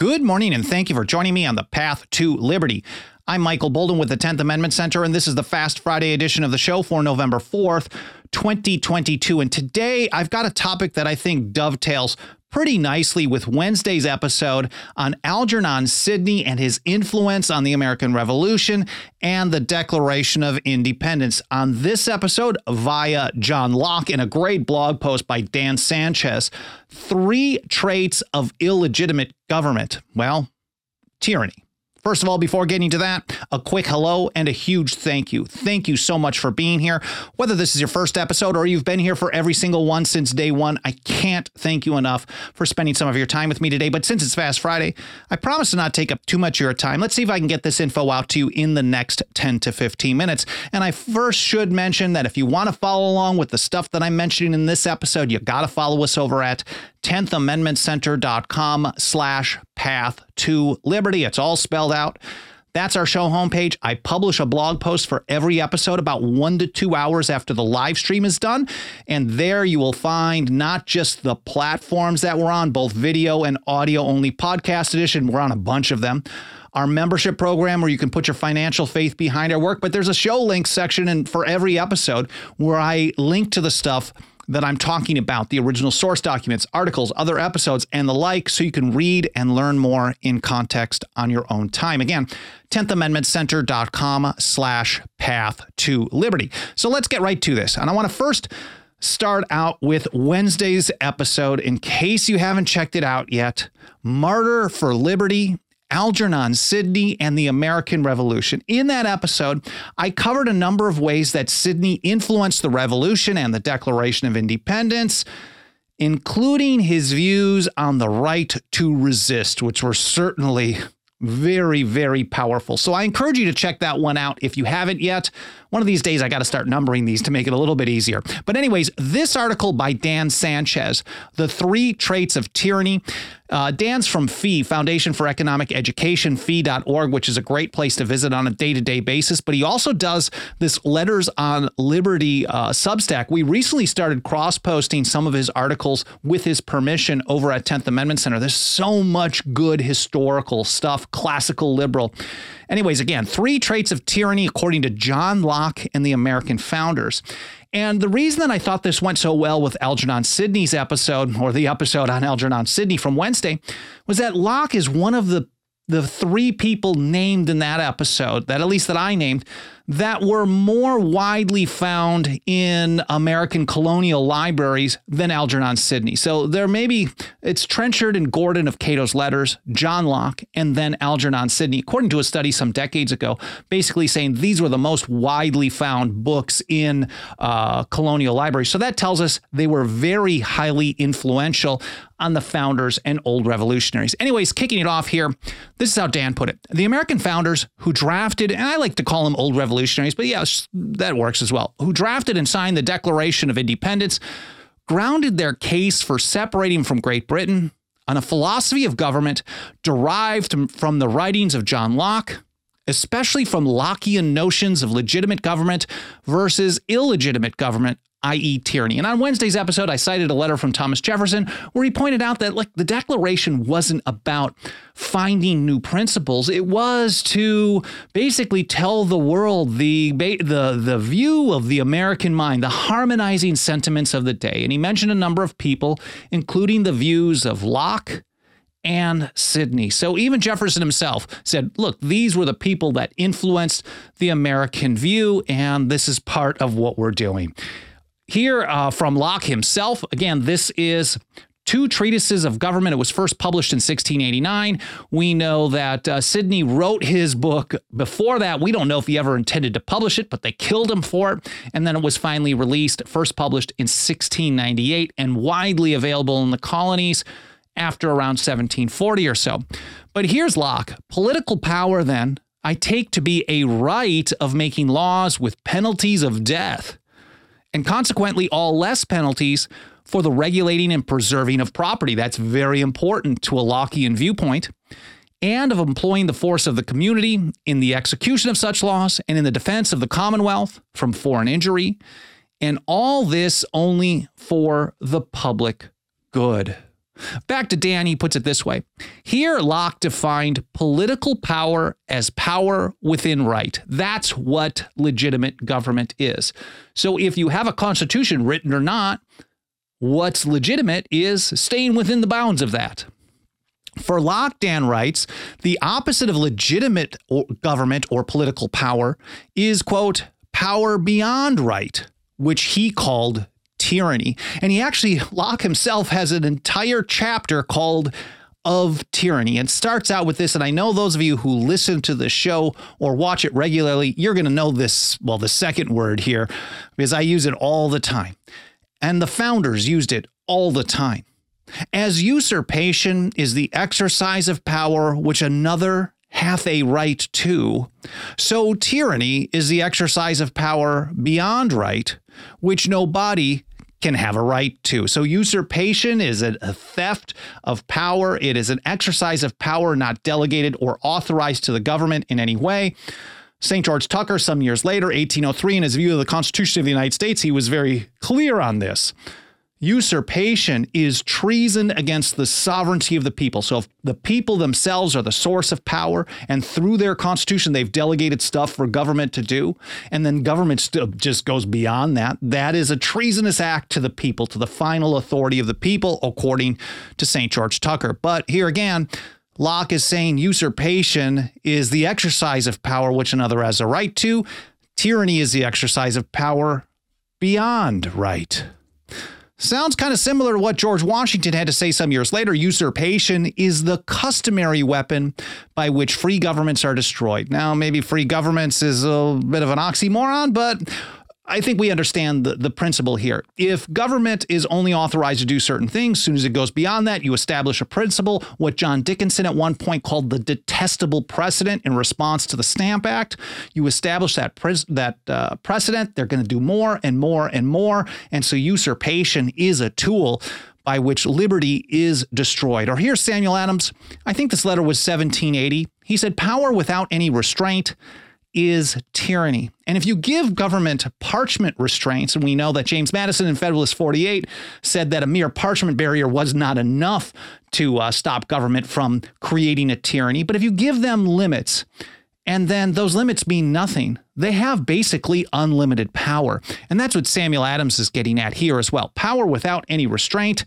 Good morning, and thank you for joining me on the Path to Liberty. I'm Michael Boldin with the 10th Amendment Center, and this is the Fast Friday edition of the show for November 4th, 2022. And today, I've got a topic that I think dovetails pretty nicely with Wednesday's episode on Algernon Sidney and his influence on the American Revolution and the Declaration of Independence. On this episode, via John Locke in a great blog post by Dan Sanchez, 3 traits of illegitimate government. Well, tyranny. First of all, before getting to that, a quick hello and a huge thank you. Thank you so much for being here. Whether this is your first episode or you've been here for every single one since day one, I can't thank you enough for spending some of your time with me today. But since it's Fast Friday, I promise to not take up too much of your time. Let's see if I can get this info out to you in the next 10 to 15 minutes. And I first should mention that if you want to follow along with the stuff that I'm mentioning in this episode, you got to follow us over at 10thamendmentcenter.com/path to liberty. It's all spelled out. That's our show homepage. I publish a blog post for every episode about 1 to 2 hours after the live stream is done. And there you will find not just the platforms that we're on, both video and audio only podcast edition. We're on a bunch of them. Our membership program where you can put your financial faith behind our work. But there's a show links section and for every episode where I link to the stuff that I'm talking about, the original source documents, articles, other episodes, and the like, so you can read and learn more in context on your own time. Again, 10thamendmentcenter.com/path to liberty. So let's get right to this. And I want to first start out with Wednesday's episode. In case you haven't checked it out yet, Martyr for Liberty, Algernon Sidney and the American Revolution. In that episode, I covered a number of ways that Sidney influenced the Revolution and the Declaration of Independence, including his views on the right to resist, which were certainly very, very powerful. So I encourage you to check that one out if you haven't yet. One of these days, I got to start numbering these to make it a little bit easier. But anyways, this article by Dan Sanchez, The 3 Traits of Tyranny. Dan's from FEE, Foundation for Economic Education, fee.org, which is a great place to visit on a day-to-day basis. But he also does this Letters on Liberty Substack. We recently started cross-posting some of his articles with his permission over at 10th Amendment Center. There's so much good historical stuff, classical liberal. Anyways, again, 3 traits of tyranny according to John Locke and the American founders. And the reason that I thought this went so well with Algernon Sidney's episode, or the episode on Algernon Sidney from Wednesday, was that Locke is one of the 3 people named in that episode, that at least that I named, that were more widely found in American colonial libraries than Algernon Sidney. So there may be, it's Trenchard and Gordon of Cato's Letters, John Locke, and then Algernon Sidney, according to a study some decades ago, basically saying these were the most widely found books in colonial libraries. So that tells us they were very highly influential on the founders and old revolutionaries. Anyways, kicking it off here, this is how Dan put it. The American founders who drafted, and I like to call them old revolutionaries, but yes, that works as well, who drafted and signed the Declaration of Independence, grounded their case for separating from Great Britain on a philosophy of government derived from the writings of John Locke, especially from Lockean notions of legitimate government versus illegitimate government, i.e. tyranny. And on Wednesday's episode, I cited a letter from Thomas Jefferson where he pointed out that the Declaration wasn't about finding new principles. It was to basically tell the world the view of the American mind, the harmonizing sentiments of the day. And he mentioned a number of people, including the views of Locke and Sidney. So even Jefferson himself said, look, these were the people that influenced the American view, and this is part of what we're doing. Here from Locke himself, again, this is 2 treatises of government. It was first published in 1689. We know that Sidney wrote his book before that. We don't know if he ever intended to publish it, but they killed him for it. And then it was finally released, first published in 1698 and widely available in the colonies after around 1740 or so. But here's Locke. Political power, then, I take to be a right of making laws with penalties of death, and consequently all less penalties for the regulating and preserving of property. That's very important to a Lockean viewpoint. And of employing the force of the community in the execution of such laws and in the defense of the Commonwealth from foreign injury. And all this only for the public good. Back to Dan, he puts it this way. Here, Locke defined political power as power within right. That's what legitimate government is. So if you have a constitution, written or not, what's legitimate is staying within the bounds of that. For Locke, Dan writes, the opposite of legitimate government or political power is, quote, power beyond right, which he called tyranny. And Locke himself has an entire chapter called Of Tyranny, and starts out with this. And I know those of you who listen to the show or watch it regularly, you're going to know this, well, the second word here, because I use it all the time. And the founders used it all the time. As usurpation is the exercise of power which another hath a right to, so tyranny is the exercise of power beyond right, which no body can have a right to. So usurpation is a theft of power. It is an exercise of power not delegated or authorized to the government in any way. St. George Tucker, some years later, 1803, in his view of the Constitution of the United States, he was very clear on this. Usurpation is treason against the sovereignty of the people. So if the people themselves are the source of power, and through their constitution, they've delegated stuff for government to do, and then government still just goes beyond that, that is a treasonous act to the people, to the final authority of the people, according to St. George Tucker. But here again, Locke is saying usurpation is the exercise of power which another has a right to. Tyranny is the exercise of power beyond right. Sounds kind of similar to what George Washington had to say some years later. Usurpation is the customary weapon by which free governments are destroyed. Now, maybe free governments is a bit of an oxymoron, but I think we understand the principle here. If government is only authorized to do certain things, as soon as it goes beyond that, you establish a principle, what John Dickinson at one point called the detestable precedent in response to the Stamp Act. You establish that precedent, they're going to do more and more and more. And so usurpation is a tool by which liberty is destroyed. Or here's Samuel Adams. I think this letter was 1780. He said, power without any restraint is tyranny. And if you give government parchment restraints, and we know that James Madison in Federalist 48 said that a mere parchment barrier was not enough to stop government from creating a tyranny. But if you give them limits, and then those limits mean nothing, they have basically unlimited power. And that's what Samuel Adams is getting at here as well. Power without any restraint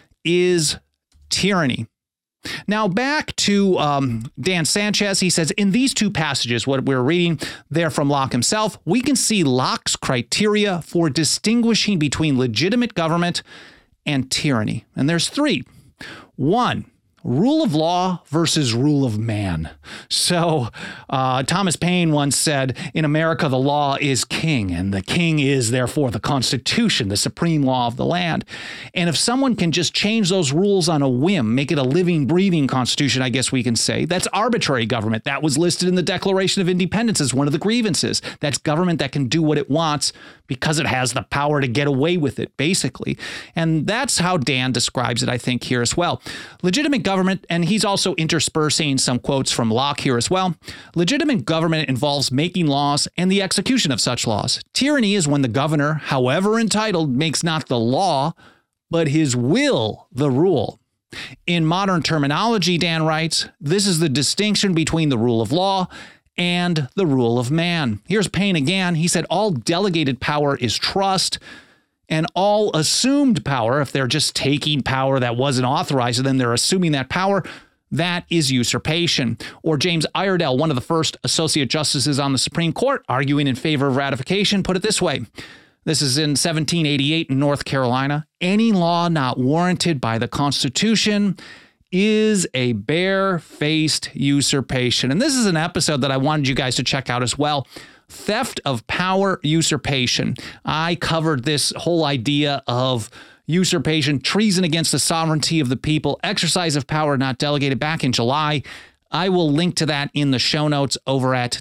is tyranny. Now, back to Dan Sanchez. He says, in these two passages, what we're reading there from Locke himself, we can see Locke's criteria for distinguishing between legitimate government and tyranny. And there's three. One, rule of law versus rule of man. So Thomas Paine once said, in America, the law is king, and the king is therefore the Constitution, the supreme law of the land. And if someone can just change those rules on a whim, make it a living, breathing Constitution, I guess we can say, that's arbitrary government. That was listed in the Declaration of Independence as one of the grievances. That's government that can do what it wants because it has the power to get away with it, basically. And that's how Dan describes it, I think, here as well. Legitimate government, and he's also interspersing some quotes from Locke here as well. Legitimate government involves making laws and the execution of such laws. Tyranny is when the governor, however entitled, makes not the law, but his will the rule. In modern terminology, Dan writes, this is the distinction between the rule of law and the rule of man. Here's Paine again. He said, all delegated power is trust, and all assumed power, if they're just taking power that wasn't authorized, and then they're assuming that power, that is usurpation. Or James Iredell, one of the first associate justices on the Supreme Court, arguing in favor of ratification, put it this way. This is in 1788 in North Carolina. Any law not warranted by the Constitution is a bare-faced usurpation. And this is an episode that I wanted you guys to check out as well. Theft of power usurpation. I covered this whole idea of usurpation, treason against the sovereignty of the people, exercise of power not delegated back in July. I will link to that in the show notes over at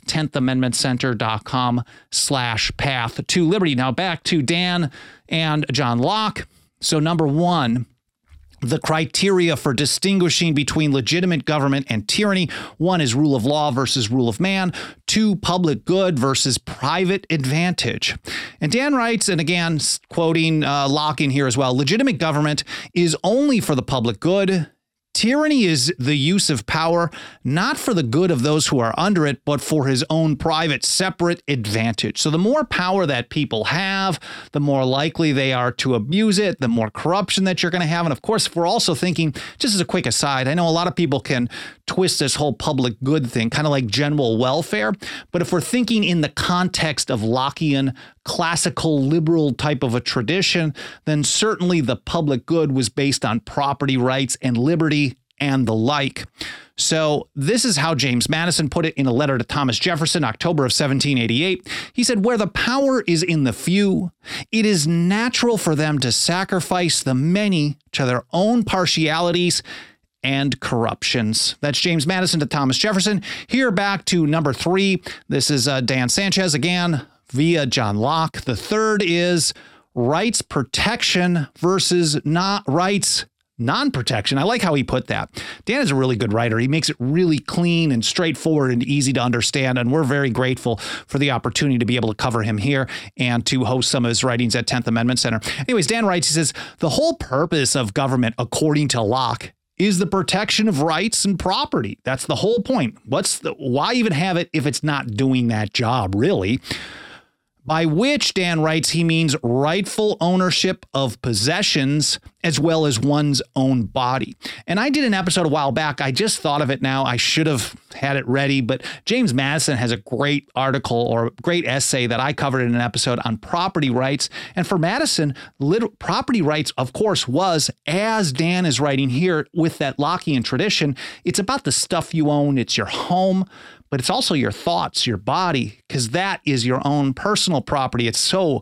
10thamendmentcenter.com/path to liberty. Now back to Dan and John Locke. So number one, the criteria for distinguishing between legitimate government and tyranny. One is rule of law versus rule of man. Two, public good versus private advantage. And Dan writes, and again, quoting Locke in here as well, legitimate government is only for the public good. Tyranny is the use of power, not for the good of those who are under it, but for his own private, separate advantage. So the more power that people have, the more likely they are to abuse it, the more corruption that you're going to have. And of course, if we're also thinking, just as a quick aside, I know a lot of people can twist this whole public good thing, kind of like general welfare. But if we're thinking in the context of Lockean, classical liberal type of a tradition, then certainly the public good was based on property rights and liberty and the like. So this is how James Madison put it in a letter to Thomas Jefferson, October of 1788. He said, where the power is in the few, it is natural for them to sacrifice the many to their own partialities and corruptions. That's James Madison to Thomas Jefferson. Here back to number 3. This is Dan Sanchez again via John Locke. The third is rights protection versus rights non-protection. I like how he put that. Dan is a really good writer. He makes it really clean and straightforward and easy to understand. And we're very grateful for the opportunity to be able to cover him here and to host some of his writings at 10th Amendment Center. Anyways, Dan writes, he says, the whole purpose of government, according to Locke, is the protection of rights and property. That's the whole point. Why even have it if it's not doing that job, really? By which, Dan writes, he means rightful ownership of possessions as well as one's own body. And I did an episode a while back. I just thought of it now. I should have had it ready, but James Madison has a great article or great essay that I covered in an episode on property rights. And for Madison, property rights, of course, was, as Dan is writing here with that Lockean tradition, it's about the stuff you own. It's your home, but it's also your thoughts, your body, because that is your own personal property. It's so,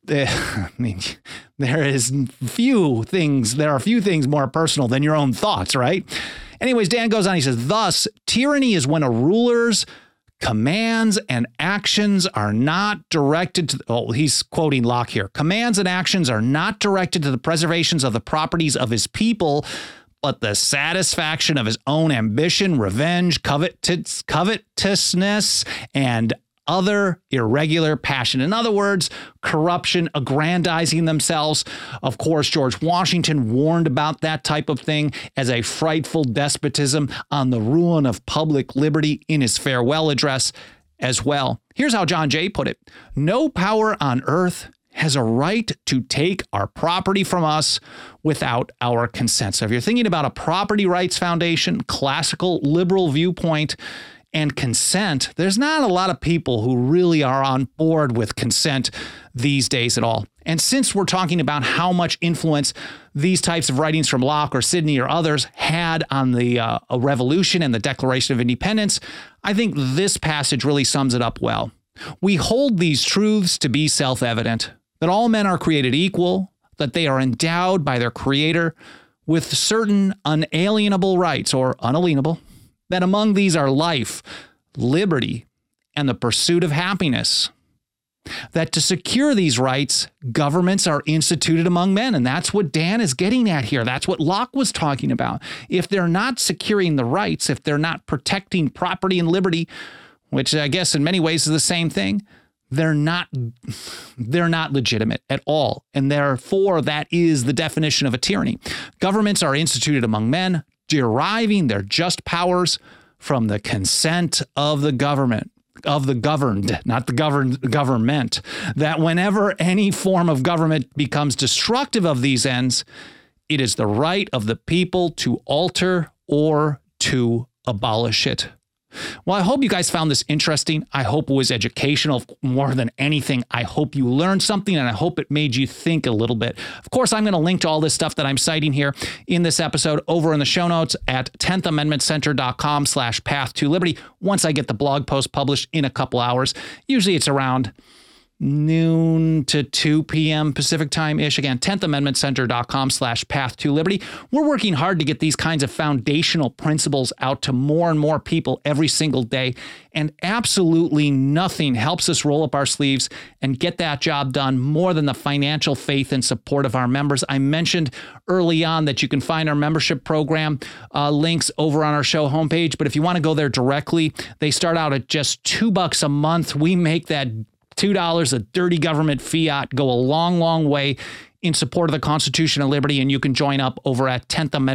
I mean, there are few things more personal than your own thoughts, right? Anyways, Dan goes on, he says, thus, tyranny is when a ruler's commands and actions are not directed to, he's quoting Locke here, commands and actions are not directed to the preservations of the properties of his people, but the satisfaction of his own ambition, revenge, covetousness, and other irregular passion. In other words, corruption, aggrandizing themselves. Of course, George Washington warned about that type of thing as a frightful despotism on the ruin of public liberty in his farewell address as well. Here's how John Jay put it. No power on earth has a right to take our property from us without our consent. So if you're thinking about a property rights foundation, classical liberal viewpoint, and consent, there's not a lot of people who really are on board with consent these days at all. And since we're talking about how much influence these types of writings from Locke or Sidney or others had on the Revolution and the Declaration of Independence, I think this passage really sums it up well. We hold these truths to be self-evident, that all men are created equal, that they are endowed by their Creator with certain unalienable rights or unalienable, that among these are life, liberty, and the pursuit of happiness. That to secure these rights, governments are instituted among men. And that's what Dan is getting at here. That's what Locke was talking about. If they're not securing the rights, if they're not protecting property and liberty, which I guess in many ways is the same thing, they're not legitimate at all. And therefore, that is the definition of a tyranny. Governments are instituted among men, deriving their just powers from the consent of the government, of the governed, not the government, that whenever any form of government becomes destructive of these ends, it is the right of the people to alter or to abolish it. Well, I hope you guys found this interesting. I hope it was educational more than anything. I hope you learned something, and I hope it made you think a little bit. Of course, I'm going to link to all this stuff that I'm citing here in this episode over in the show notes at 10thamendmentcenter.com/path to liberty once I get the blog post published in a couple hours. Usually it's around noon to 2 p.m. Pacific time-ish. Again, 10thamendmentcenter.com/path to liberty. We're working hard to get these kinds of foundational principles out to more and more people every single day. And absolutely nothing helps us roll up our sleeves and get that job done more than the financial faith and support of our members. I mentioned early on that you can find our membership program links over on our show homepage. But if you want to go there directly, they start out at just $2 a month. We make that $2 a dirty government fiat go a long, long way in support of the Constitution and liberty. And you can join up over at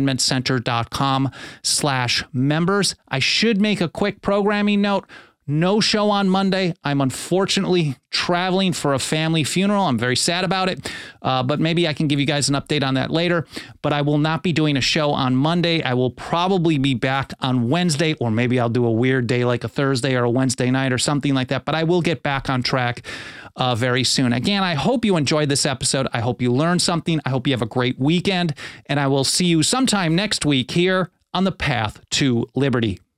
10thamendmentcenter.com/members. I should make a quick programming note. No show on Monday. I'm unfortunately traveling for a family funeral. I'm very sad about it, but maybe I can give you guys an update on that later. But I will not be doing a show on Monday. I will probably be back on Wednesday, or maybe I'll do a weird day like a Thursday or a Wednesday night or something like that. But I will get back on track very soon. Again, I hope you enjoyed this episode. I hope you learned something. I hope you have a great weekend. And I will see you sometime next week here on the Path to Liberty.